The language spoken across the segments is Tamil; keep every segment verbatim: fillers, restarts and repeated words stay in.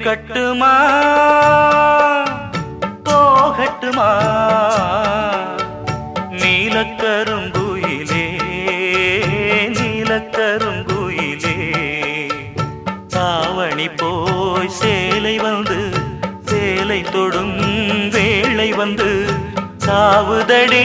நிக்கட்டுமா போகட்டுமா நீலக்கருங்குயிலே நீலக்கருங்குயிலே தாவணி போய் சேலை வந்து சேலை தொடும் வேளை வந்து சாவுதடி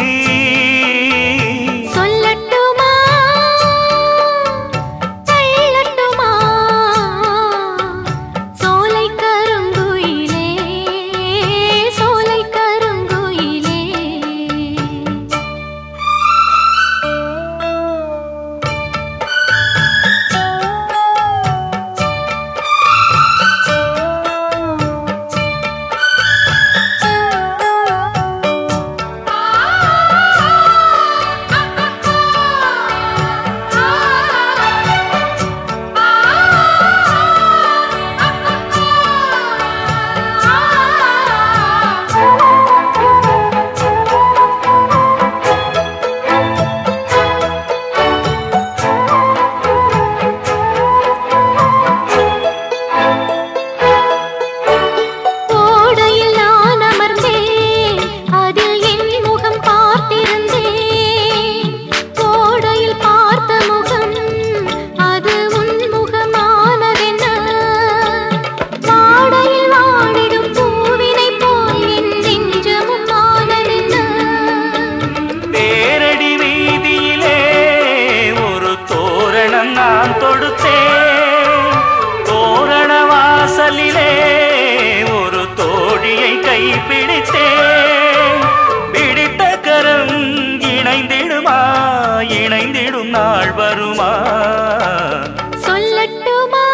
ஒரு தோழியை கைப்பிடித்தேன் பிடித்த கரம் இணைந்திடுமா இணைந்திடும் நாள் வருமா சொல்லட்டுமா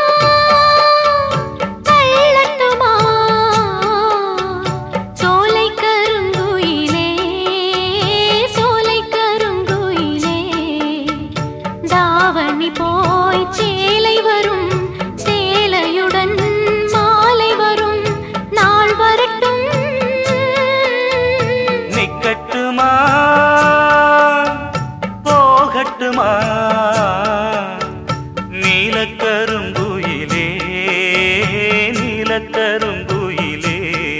தள்ளட்டுமா சோலை கருங்குயிலே சோலை கருங்குயிலே தாவணி போய் சேலை வரும் சேலையுடன் மாலை வரும் நாள் வரட்டும் நிக்கட்டுமா போகட்டுமா நீலக்கருங்குயிலே நீலக்கருங்குயிலே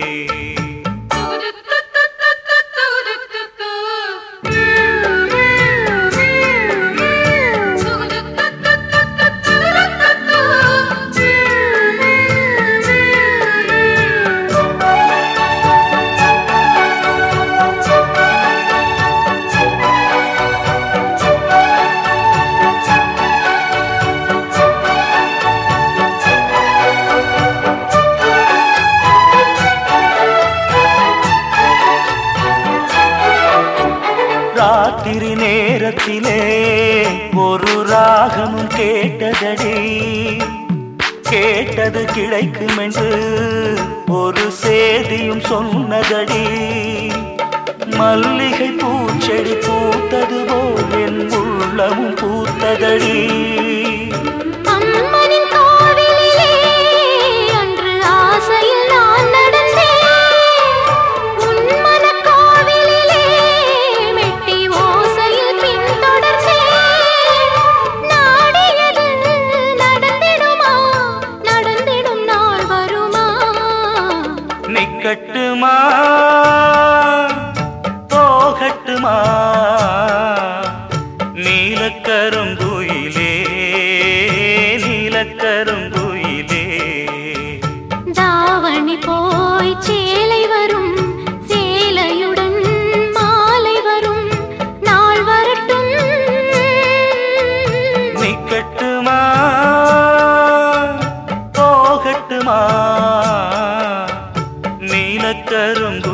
ராத்திரி நேரத்திலே ஒரு ராகமும் கேட்டதடி கேட்டது கிடைக்கும் என்று ஒரு சேதியும் சொன்னதடி மல்லிகை பூச்செடி பூத்தது போல் என் உள்ளமும் பூத்ததடி நிக்கட்டுமா போகட்டுமா நீலக்கருங்குயிலே நீலக்கருங்குயிலே தாவணி போய் சேலை வரும் சேலையுடன் மாலை வரும் நாள் வரட்டும் நிக்கட்டுமா போகட்டுமா நீலக்கருங்குயிலே